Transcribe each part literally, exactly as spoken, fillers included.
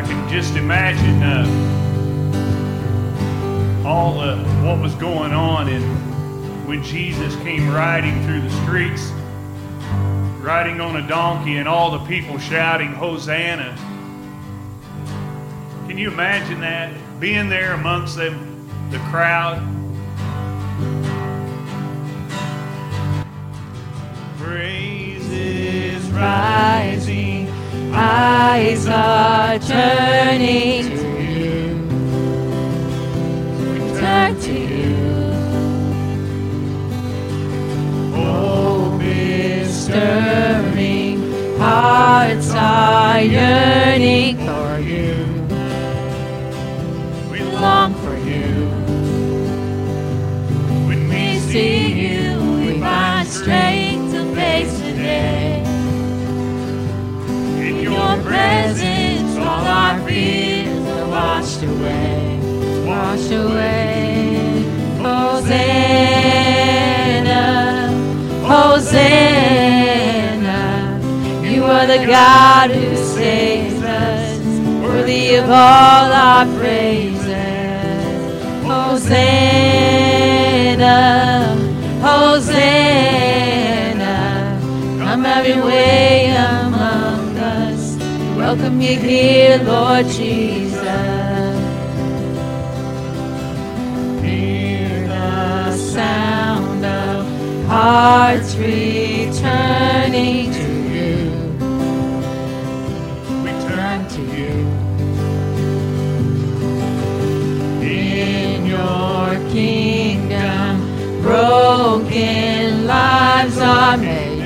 can just imagine uh, all uh, what was going on, and when Jesus came riding through the streets, riding on a donkey, and all the people shouting, Hosanna. Can you imagine that? Being there amongst them, the crowd. Praises rising, eyes are turning to you. We turn to you. Hope is stirring, hearts are yearning for you. We long for you. When we see you, we find strength to face today. In your presence, all our fears are washed away, washed away. Hosanna, Hosanna, you are the God who saves us, worthy of all our praises. Hosanna, Hosanna, come have your way among us. Welcome you here, Lord Jesus. Hear the sound of hearts returning to you. We turn to you. In your kingdom, broken lives are made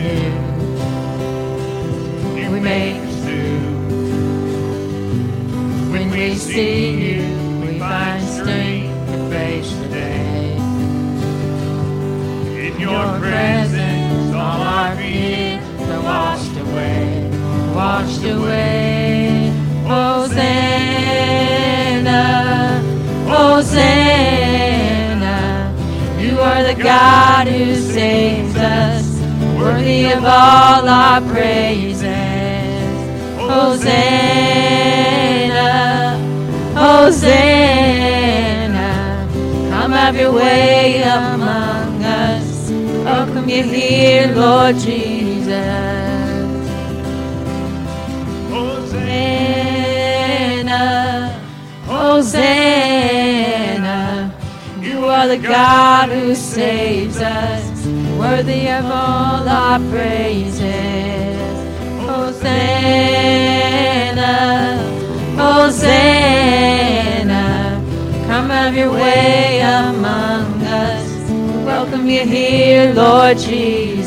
new. We make us new. When we see you, we find strength to face the day. In your presence, all our fears are washed away, washed away. Hosanna, Hosanna, you are the God who saves us, worthy of all our praises. Hosanna, Hosanna, come have your way among us. Welcome you here, Lord Jesus. Hosanna, Hosanna, you are the God who saves us, worthy of all our praises. Hosanna, Hosanna, come have your way among us. Welcome you here, Lord Jesus.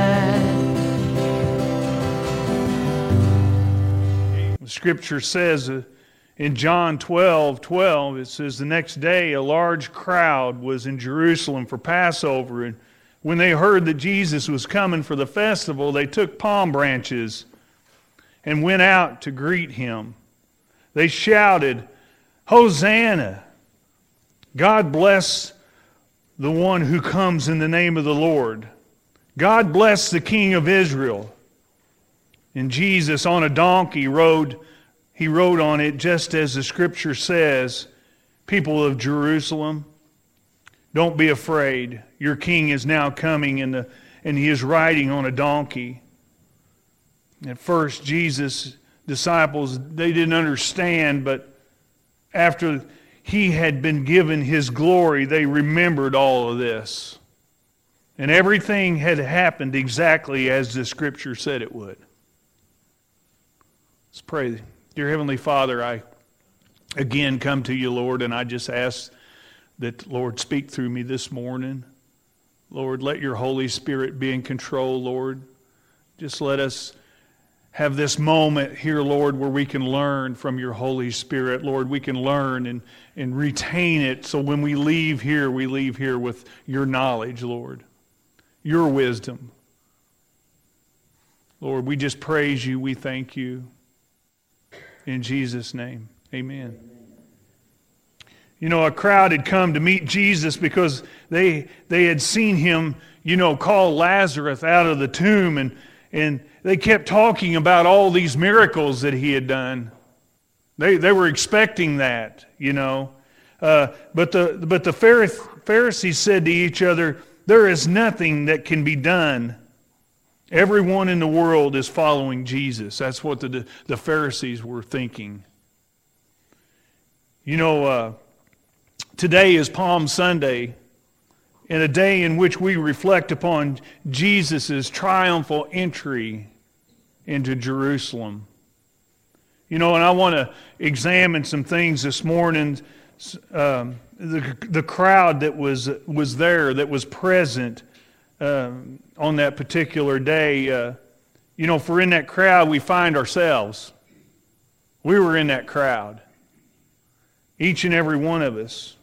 The scripture says uh, in John twelve twelve, it says, the next day a large crowd was in Jerusalem for Passover, and when they heard that Jesus was coming for the festival, they took palm branches and went out to greet him. They shouted, Hosanna! God bless the one who comes in the name of the Lord. God bless the King of Israel. And Jesus on a donkey rode, he rode on it just as the scripture says, people of Jerusalem, don't be afraid. Your king is now coming, and, the, and he is riding on a donkey. At first, Jesus' disciples, they didn't understand, but after he had been given his glory, they remembered all of this. And everything had happened exactly as the scripture said it would. Let's pray. Dear Heavenly Father, I again come to you, Lord, and I just ask that, Lord, speak through me this morning. Lord, let your Holy Spirit be in control, Lord. Just let us have this moment here, Lord, where we can learn from your Holy Spirit. Lord, we can learn and, and retain it, so when we leave here, we leave here with your knowledge, Lord, your wisdom. Lord, we just praise you. We thank you. In Jesus' name, amen. You know, a crowd had come to meet Jesus because they they had seen him, you know, call Lazarus out of the tomb, and, and they kept talking about all these miracles that he had done. They they were expecting that, you know. Uh, but the but the Pharisees said to each other, "There is nothing that can be done. Everyone in the world is following Jesus." That's what the the Pharisees were thinking. You know, uh, today is Palm Sunday, and a day in which we reflect upon Jesus' triumphal entry into Jerusalem. You know, and I want to examine some things this morning. Um, the the crowd that was was there, that was present uh, on that particular day. Uh, you know, if we're in that crowd, we find ourselves. We were in that crowd. Each and every one of us.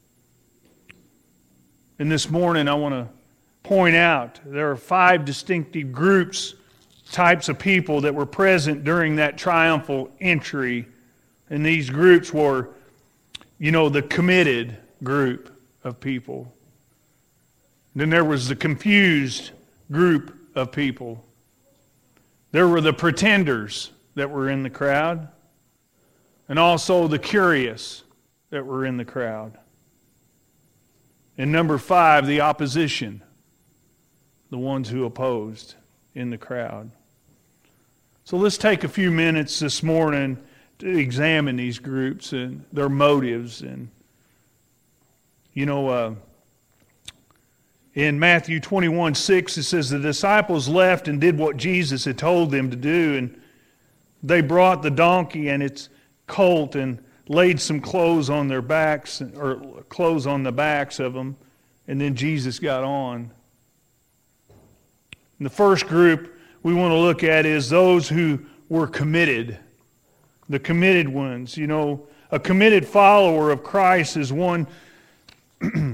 And this morning I want to point out there are five distinctive groups, types of people that were present during that triumphal entry. And these groups were, you know, the committed group of people. Then there was the confused group of people. There were the pretenders that were in the crowd. And also the curious that were in the crowd. And number five, the opposition. The ones who opposed in the crowd. So let's take a few minutes this morning to examine these groups and their motives. And, you know, uh, in Matthew twenty-one six, it says, the disciples left and did what Jesus had told them to do. And they brought the donkey and its colt and laid some clothes on their backs, or clothes on the backs of them, and then Jesus got on. And the first group we want to look at is those who were committed. The committed ones. You know, a committed follower of Christ is one my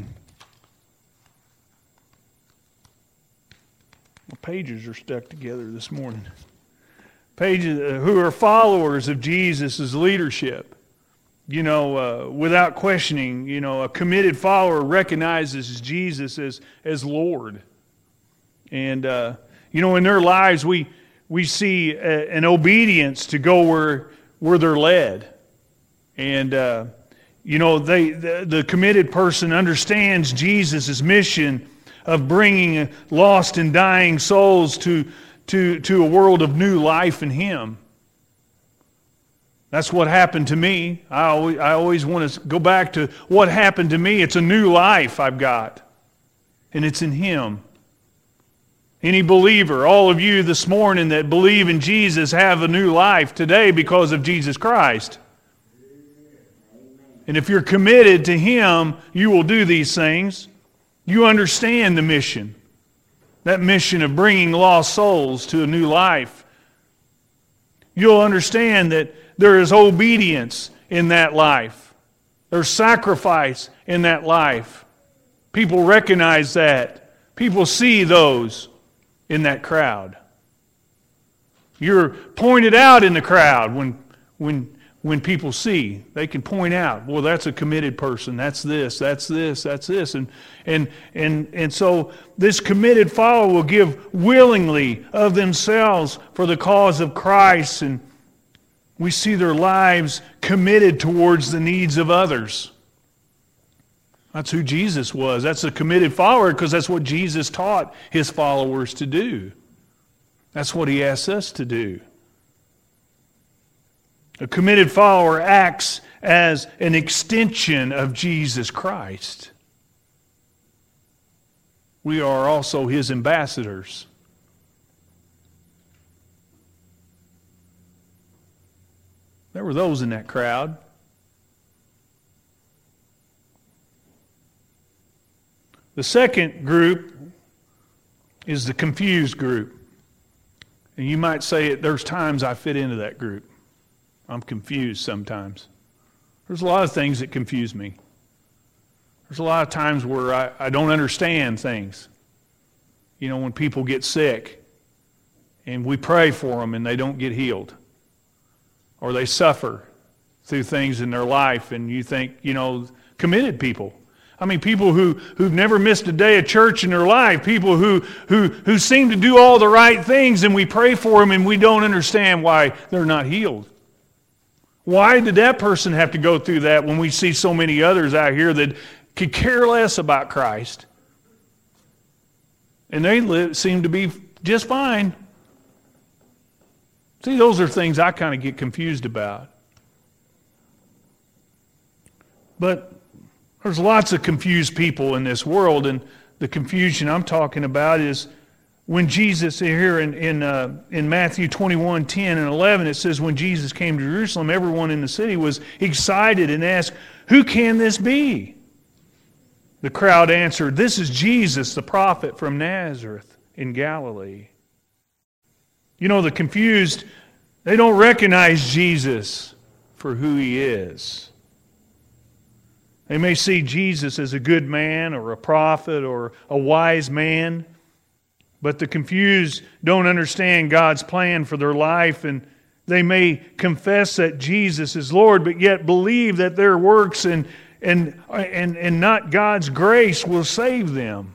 pages are stuck together this morning. Pages uh, who are followers of Jesus' leadership. You know, uh, without questioning, you know, a committed follower recognizes Jesus as, as Lord. And, uh, you know, in their lives we we see a, an obedience to go where, where they're led. And, uh, you know, they the, the committed person understands Jesus' mission of bringing lost and dying souls to To, to a world of new life in Him. That's what happened to me. I always, I always want to go back to what happened to me. It's a new life I've got. And it's in Him. Any believer, all of you this morning that believe in Jesus have a new life today because of Jesus Christ. And if you're committed to Him, you will do these things. You understand the mission. That mission of bringing lost souls to a new life. You'll understand that there is obedience in that life. There's sacrifice in that life. People recognize that. People see those in that crowd. You're pointed out in the crowd when, when, when people see. They can point out, well, that's a committed person. That's this, that's this, that's this. And and and and so this committed follower will give willingly of themselves for the cause of Christ. And we see their lives committed towards the needs of others. That's who Jesus was. That's a committed follower because that's what Jesus taught His followers to do. That's what He asks us to do. A committed follower acts as an extension of Jesus Christ. We are also His ambassadors. There were those in that crowd. The second group is the confused group. And you might say, there's times I fit into that group. I'm confused sometimes. There's a lot of things that confuse me. There's a lot of times where I, I don't understand things. You know, when people get sick and we pray for them and they don't get healed. Or they suffer through things in their life and you think, you know, committed people. I mean, people who, who've never missed a day of church in their life. People who, who, who seem to do all the right things and we pray for them and we don't understand why they're not healed. Why did that person have to go through that when we see so many others out here that could care less about Christ? And they live, seem to be just fine. See, those are things I kind of get confused about. But there's lots of confused people in this world, and the confusion I'm talking about is when Jesus, here in in, uh, in Matthew twenty-one, ten and eleven, it says, when Jesus came to Jerusalem, everyone in the city was excited and asked, "Who can this be?" The crowd answered, "This is Jesus, the prophet from Nazareth in Galilee." You know, the confused, they don't recognize Jesus for who he is. They may see Jesus as a good man or a prophet or a wise man, but the confused don't understand God's plan for their life, and they may confess that Jesus is Lord, but yet believe that their works and and and, and not God's grace will save them.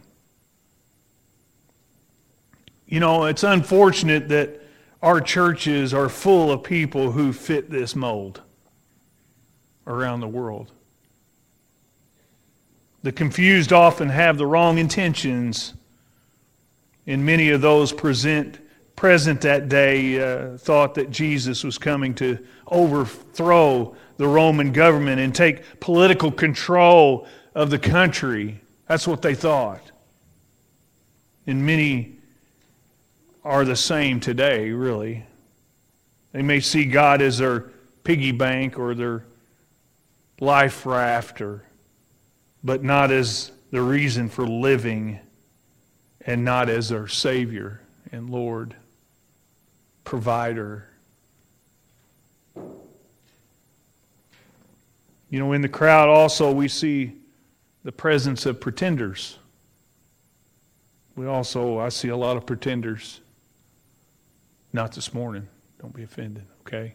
You know, it's unfortunate that our churches are full of people who fit this mold around the world. The confused often have the wrong intentions, and many of those present, present that day uh, thought that Jesus was coming to overthrow the Roman government and take political control of the country. That's what they thought. And many are the same today, really. They may see God as their piggy bank or their life raft, or but not as the reason for living, and not as their Savior and Lord, provider. You know, in the crowd also we see the presence of pretenders. We also, I see a lot of pretenders. Not this morning. Don't be offended, okay?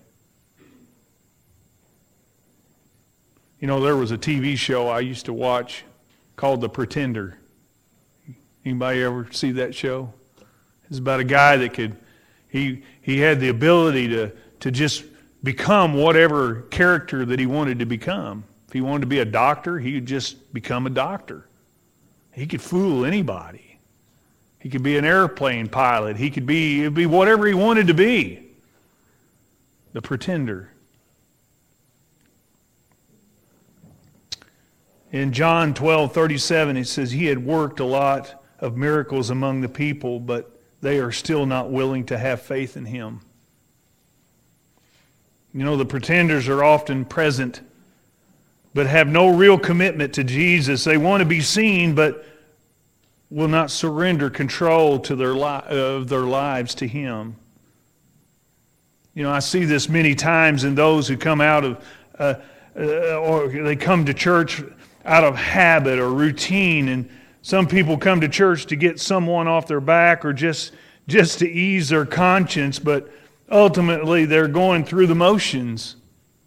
You know, there was a T V show I used to watch called The Pretender. Anybody ever see that show? It's about a guy that could, he he had the ability to, to just become whatever character that he wanted to become. If he wanted to be a doctor, he would just become a doctor. He could fool anybody. He could be an airplane pilot. He could be, it'd be whatever he wanted to be. The pretender. In John twelve thirty-seven, it says, he had worked a lot of miracles among the people, but they are still not willing to have faith in him. You know, the pretenders are often present, but have no real commitment to Jesus. They want to be seen, but will not surrender control to their li- of their lives to him. You know, I see this many times in those who come out of, uh, uh, or they come to church out of habit or routine, and some people come to church to get someone off their back or just just to ease their conscience, but ultimately they're going through the motions.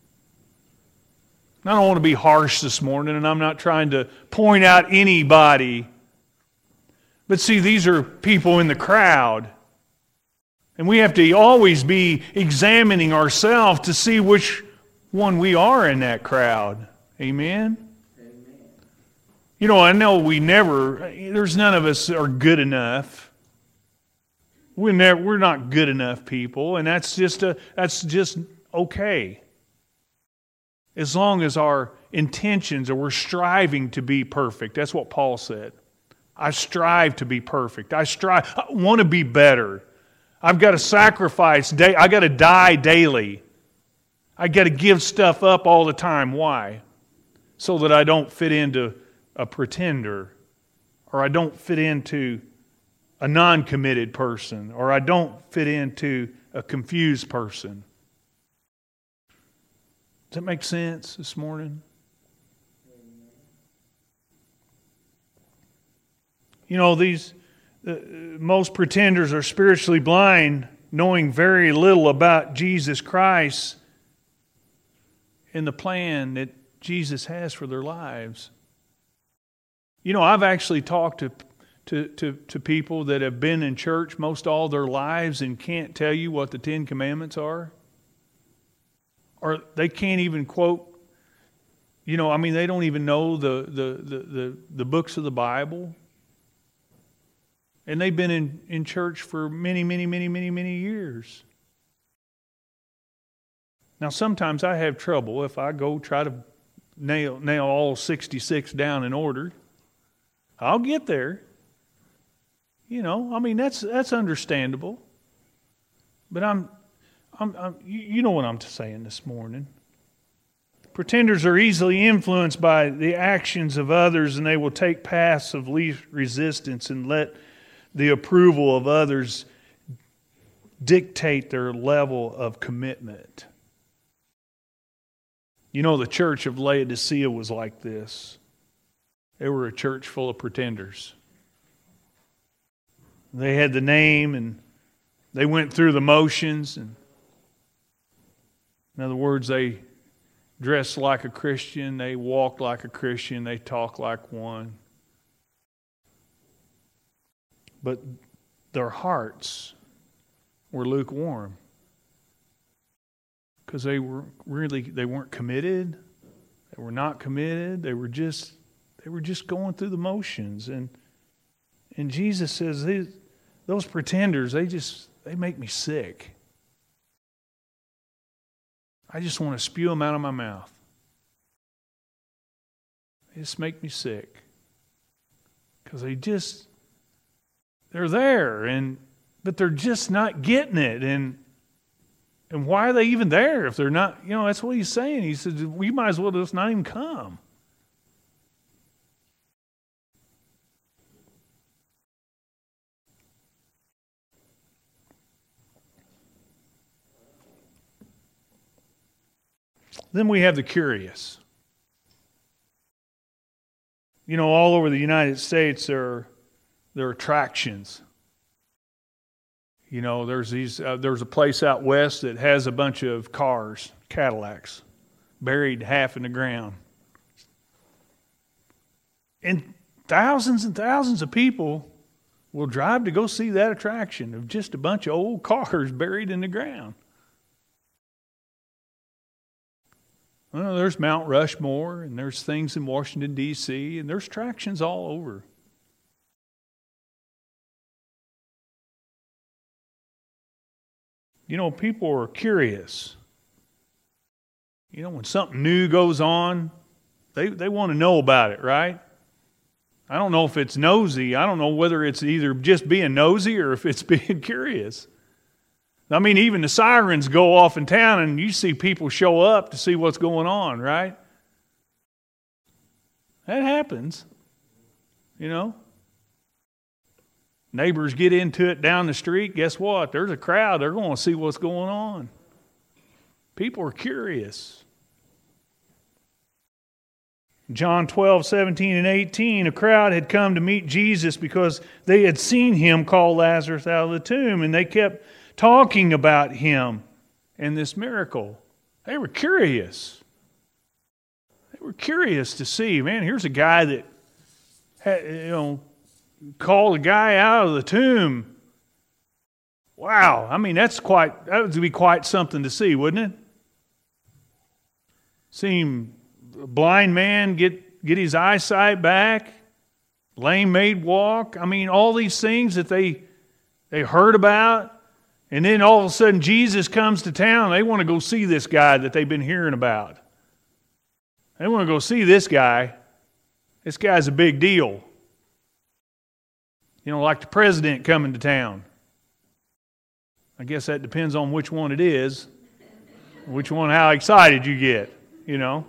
I don't want to be harsh this morning, and I'm not trying to point out anybody, but see, these are people in the crowd, and we have to always be examining ourselves to see which one we are in that crowd. Amen? You know, I know we never, there's none of us are good enough. We're never, we're not good enough people, and that's just a, that's just okay. As long as our intentions are we're striving to be perfect. That's what Paul said. I strive to be perfect. I strive, I want to be better. I've got to sacrifice, day, I got to die daily. I got to give stuff up all the time. Why? So that I don't fit into a pretender, or I don't fit into a non-committed person, or I don't fit into a confused person. Does that make sense this morning? You know, these uh, most pretenders are spiritually blind, knowing very little about Jesus Christ and the plan that Jesus has for their lives. You know, I've actually talked to, to, to, to people that have been in church most all their lives and can't tell you what the Ten Commandments are, or they can't even quote, you know, I mean, they don't even know the, the, the, the, the books of the Bible. And they've been in, in church for many, many, many, many, many years. Now, sometimes I have trouble if I go try to nail, nail all sixty-six down in order. I'll get there. You know, I mean, that's that's understandable. But I'm, I'm, I'm you know what I'm saying this morning. Pretenders are easily influenced by the actions of others, and they will take paths of least resistance and let the approval of others dictate their level of commitment. You know, the church of Laodicea was like this. They were a church full of pretenders. They had the name, and they went through the motions. And in other words, they dressed like a Christian, they walked like a Christian, they talked like one. But their hearts were lukewarm. Because they were really they weren't committed. They were not committed. They were just they were just going through the motions. And and Jesus says these, those pretenders, they just they make me sick. I just want to spew them out of my mouth. They just make me sick. Because they just, they're there, and but they're just not getting it. And and why are they even there if they're not, you know, that's what he's saying. He says, we might as well just not even come. Then we have the curious. You know, all over the United States there are, there are attractions. You know, there's these. Uh, there's a place out west that has a bunch of cars, Cadillacs, buried half in the ground. And thousands and thousands of people will drive to go see that attraction of just a bunch of old cars buried in the ground. Well, there's Mount Rushmore, and there's things in Washington, D C, and there's attractions all over. You know, people are curious. You know, when something new goes on, they, they want to know about it, right? I don't know if it's nosy. I don't know whether it's either just being nosy or if it's being curious. I mean, even the sirens go off in town and you see people show up to see what's going on, right? That happens, you know. Neighbors get into it down the street. Guess what? There's a crowd. They're going to see what's going on. People are curious. John twelve, seventeen, and eighteen, a crowd had come to meet Jesus because they had seen him call Lazarus out of the tomb, and they kept talking about him and this miracle. They were curious. They were curious to see, man, here's a guy that had, you know, called a guy out of the tomb. Wow, I mean, that's quite, that would be quite something to see, wouldn't it? Seeing a blind man get, get his eyesight back, lame maid walk. I mean, all these things that they they heard about. And then all of a sudden Jesus comes to town. They want to go see this guy that they've been hearing about. They want to go see this guy. This guy's a big deal. You know, like the president coming to town. I guess that depends on which one it is. Which one, how excited you get, you know.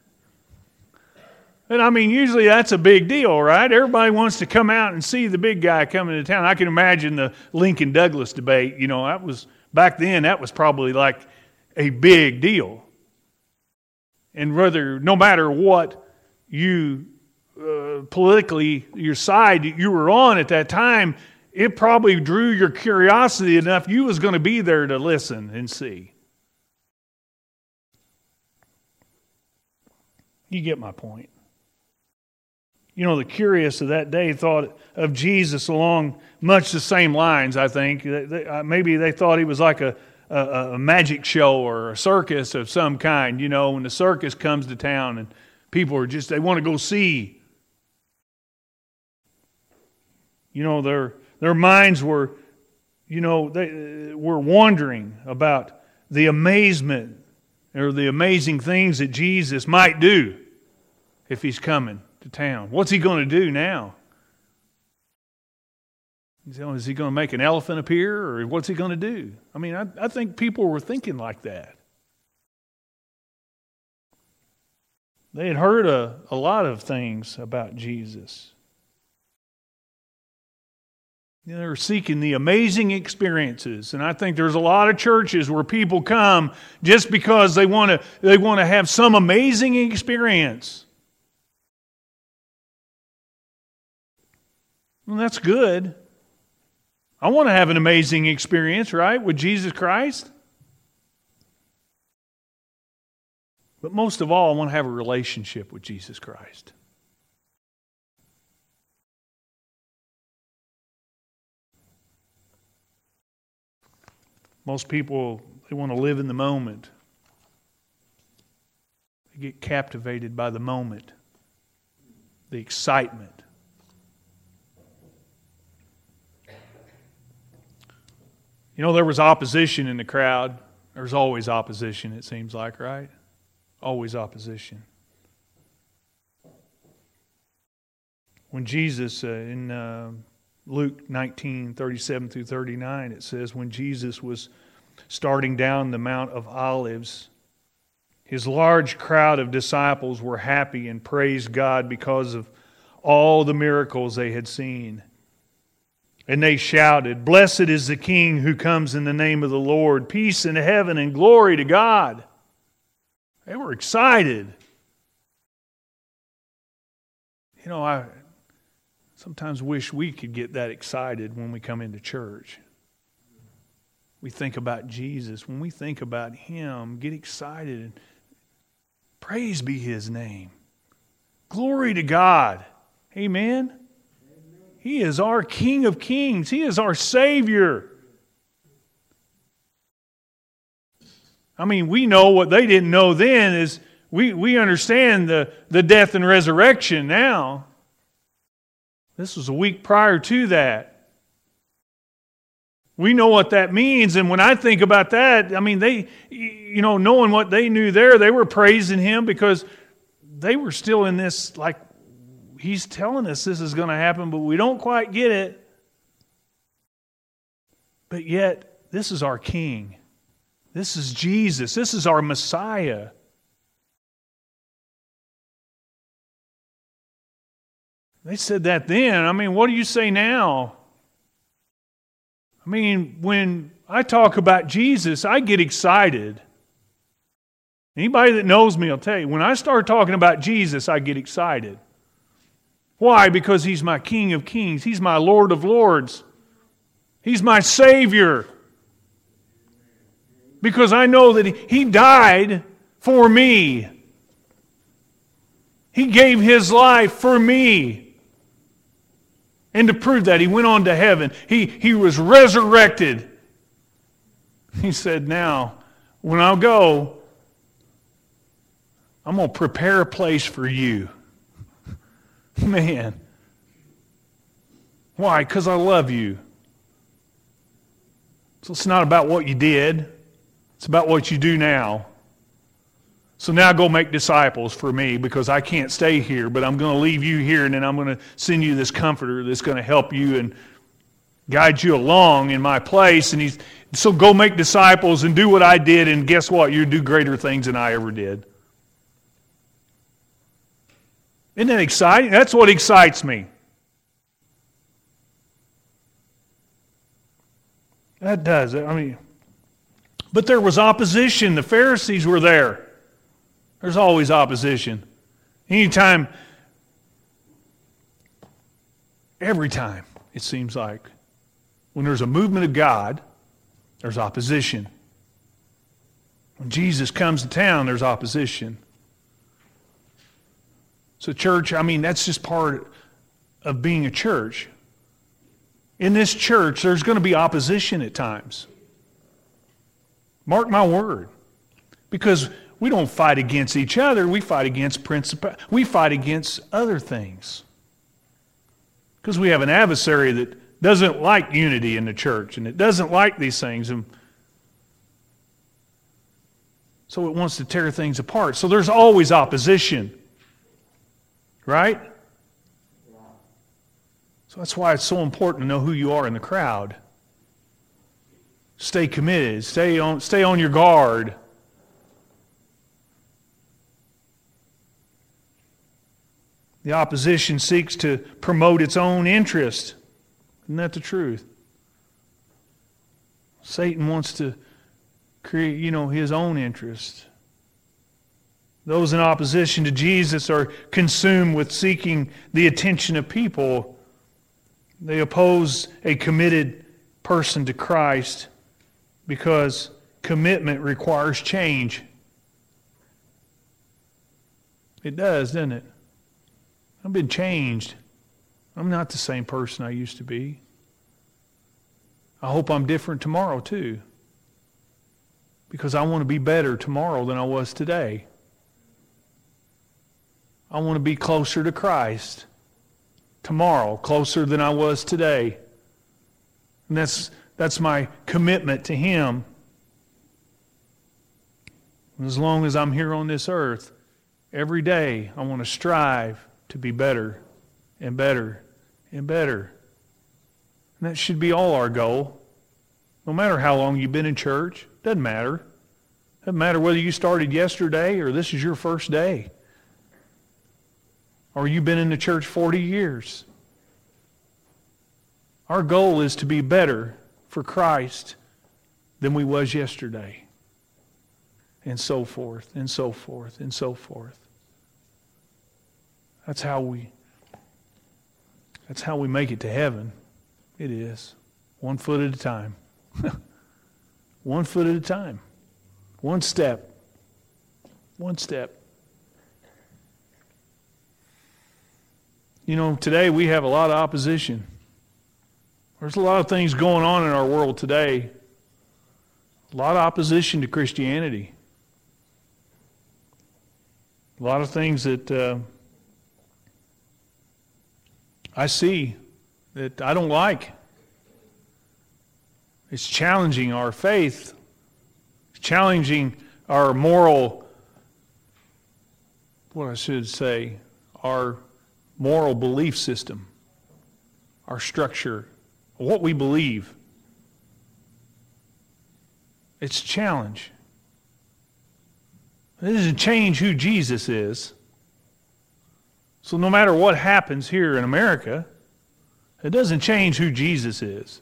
And I mean, usually that's a big deal, right? Everybody wants to come out and see the big guy coming to town. I can imagine the Lincoln Douglas debate. You know, that was back then. That was probably like a big deal. And whether, no matter what you uh, politically your side you were on at that time, it probably drew your curiosity enough. You was going to be there to listen and see. You get my point. You know, the curious of that day thought of Jesus along much the same lines, I think. Maybe they thought he was like a, a, a magic show or a circus of some kind. You know, when the circus comes to town and people are just, they want to go see. You know, their their minds were, you know, they were wondering about the amazement or the amazing things that Jesus might do if He's coming to town. What's He going to do now? Is He going to make an elephant appear, or what's He going to do? I mean, I, I think people were thinking like that. They had heard a, a lot of things about Jesus. You know, they were seeking the amazing experiences, and I think there's a lot of churches where people come just because they want to they want to have some amazing experience. Well, that's good. I want to have an amazing experience, right, with Jesus Christ. But most of all, I want to have a relationship with Jesus Christ. Most people, they want to live in the moment. They get captivated by the moment, the excitement. You know, there was opposition in the crowd. There's always opposition, it seems like, right? Always opposition. When Jesus, uh, in uh, Luke nineteen, thirty-seven through thirty-nine, it says, when Jesus was starting down the Mount of Olives, His large crowd of disciples were happy and praised God because of all the miracles they had seen. And they shouted, "Blessed is the King who comes in the name of the Lord. Peace in heaven and glory to God." They were excited. You know, I sometimes wish we could get that excited when we come into church. We think about Jesus. When we think about Him, get excited and praise be His name. Glory to God. Amen. He is our King of Kings. He is our Savior. I mean, we know what they didn't know then is we, we understand the, the death and resurrection now. This was a week prior to that. We know what that means, and when I think about that, I mean, they, you know, knowing what they knew there, they were praising Him because they were still in this, like, He's telling us this is going to happen, but we don't quite get it. But yet, this is our King. This is Jesus. This is our Messiah. They said that then. I mean, what do you say now? I mean, when I talk about Jesus, I get excited. Anybody that knows me will tell you, when I start talking about Jesus, I get excited. Why? Because He's my King of Kings. He's my Lord of Lords. He's my Savior. Because I know that He, he died for me. He gave His life for me. And to prove that, He went on to heaven. He, he was resurrected. He said, now, when I go, I'm going to prepare a place for you. Man. Why? Because I love you. So it's not about what you did. It's about what you do now. So now go make disciples for me because I can't stay here, but I'm going to leave you here and then I'm going to send you this comforter that's going to help you and guide you along in my place. And he's so go make disciples and do what I did, and guess what? You do greater things than I ever did. Isn't that exciting? That's what excites me. That does. I mean, but there was opposition. The Pharisees were there. There's always opposition. Anytime, every time, it seems like, when there's a movement of God, there's opposition. When Jesus comes to town, there's opposition. So church, I mean, that's just part of being a church. In this church, there's going to be opposition at times. Mark my word. Because we don't fight against each other. We fight against principal. We fight against other things. Because we have an adversary that doesn't like unity in the church, and it doesn't like these things. And so it wants to tear things apart. So there's always opposition. Right? So that's why it's so important to know who you are in the crowd. Stay committed. Stay on, stay on your guard. The opposition seeks to promote its own interest. Isn't that the truth? Satan wants to create, you know, his own interest. Those in opposition to Jesus are consumed with seeking the attention of people. They oppose a committed person to Christ because commitment requires change. It does, doesn't it? I've been changed. I'm not the same person I used to be. I hope I'm different tomorrow too. Because I want to be better tomorrow than I was today. I want to be closer to Christ tomorrow, closer than I was today. And that's, that's my commitment to Him. As long as I'm here on this earth, every day I want to strive to be better and better and better. And that should be all our goal. No matter how long you've been in church, doesn't matter. Doesn't matter whether you started yesterday or this is your first day. Or you've been in the church forty years. Our goal is to be better for Christ than we was yesterday. And so forth, and so forth, and so forth. That's how we that's how we make it to heaven. It is. One foot at a time. One foot at a time. One step. One step. You know, today we have a lot of opposition. There's a lot of things going on in our world today. A lot of opposition to Christianity. A lot of things that uh, I see that I don't like. It's challenging our faith. It's challenging our moral, what I should say, our moral belief system, our structure, what we believe. It's a challenge. It doesn't change who Jesus is. So no matter what happens here in America, it doesn't change who Jesus is.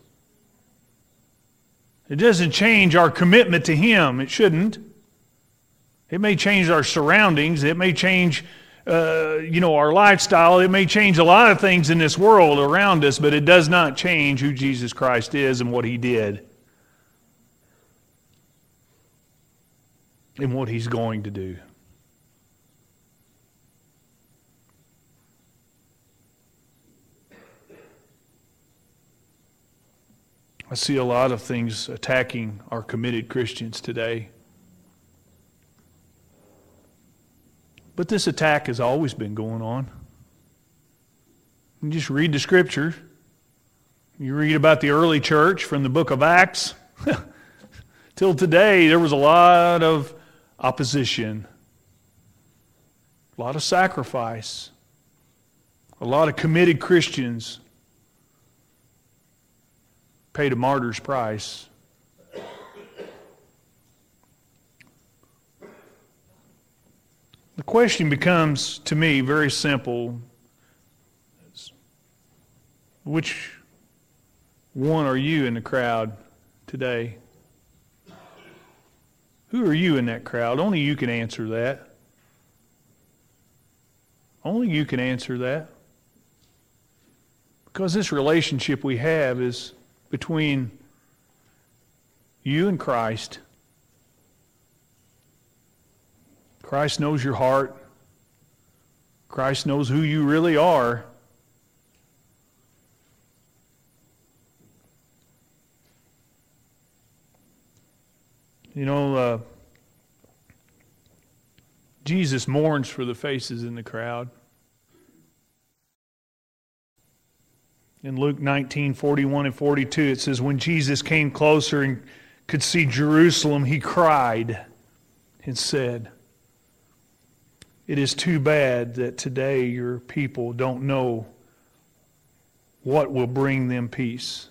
It doesn't change our commitment to Him. It shouldn't. It may change our surroundings. It may change, uh, you know, our lifestyle. It may change a lot of things in this world around us, but it does not change who Jesus Christ is and what He did and what He's going to do. I see a lot of things attacking our committed Christians today. But this attack has always been going on. You just read the Scripture. You read about the early church from the book of Acts. Till today, there was a lot of opposition. A lot of sacrifice. A lot of committed Christians paid a martyr's price. The question becomes, to me, very simple. Which one are you in the crowd today? Who are you in that crowd? Only you can answer that. Only you can answer that. Because this relationship we have is between you and Christ. Christ knows your heart. Christ knows who you really are. You know, uh, Jesus mourns for the faces in the crowd. In Luke nineteen, forty-one and forty-two, it says, when Jesus came closer and could see Jerusalem, he cried and said, it is too bad that today your people don't know what will bring them peace.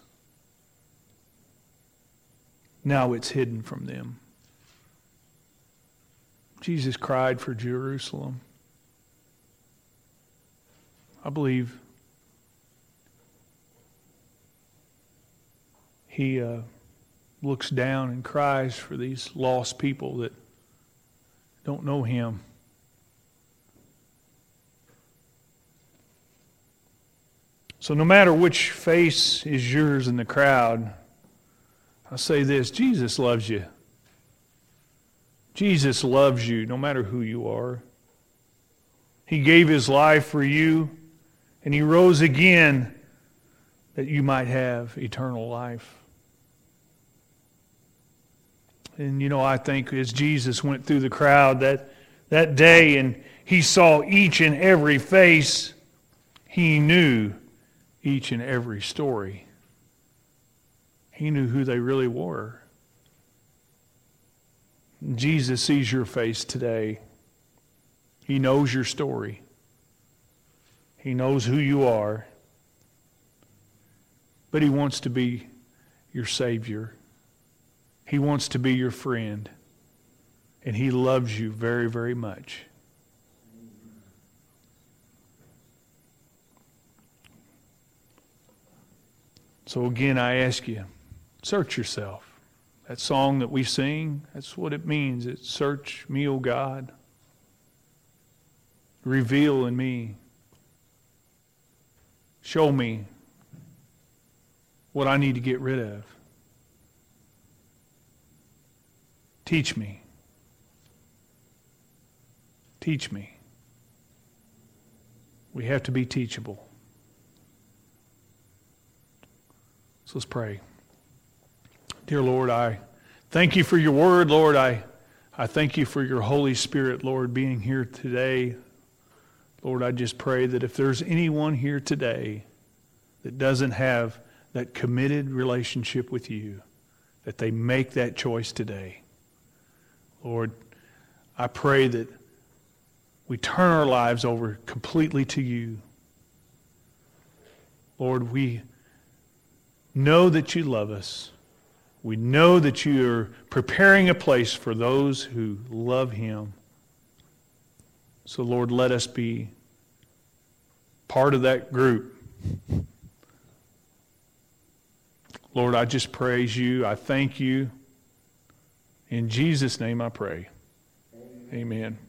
Now it's hidden from them. Jesus cried for Jerusalem. I believe he uh, looks down and cries for these lost people that don't know him. So no matter which face is yours in the crowd, I say this, Jesus loves you. Jesus loves you no matter who you are. He gave his life for you, and he rose again that you might have eternal life. And you know, I think as Jesus went through the crowd that, that day and he saw each and every face, he knew each and every story. He knew who they really were. Jesus sees your face today. He knows your story. He knows who you are. But he wants to be your Savior. He wants to be your friend. And he loves you very, very much. So again, I ask you, search yourself. That song that we sing, that's what it means. It's search me, O God. Reveal in me. Show me what I need to get rid of. Teach me. Teach me. We have to be teachable. So let's pray. Dear Lord, I thank you for your word, Lord. I, I thank you for your Holy Spirit, Lord, being here today. Lord, I just pray that if there's anyone here today that doesn't have that committed relationship with you, that they make that choice today. Lord, I pray that we turn our lives over completely to you. Lord, we know that you love us. We know that you are preparing a place for those who love him. So, Lord, let us be part of that group. Lord, I just praise you. I thank you. In Jesus' name I pray. Amen. Amen.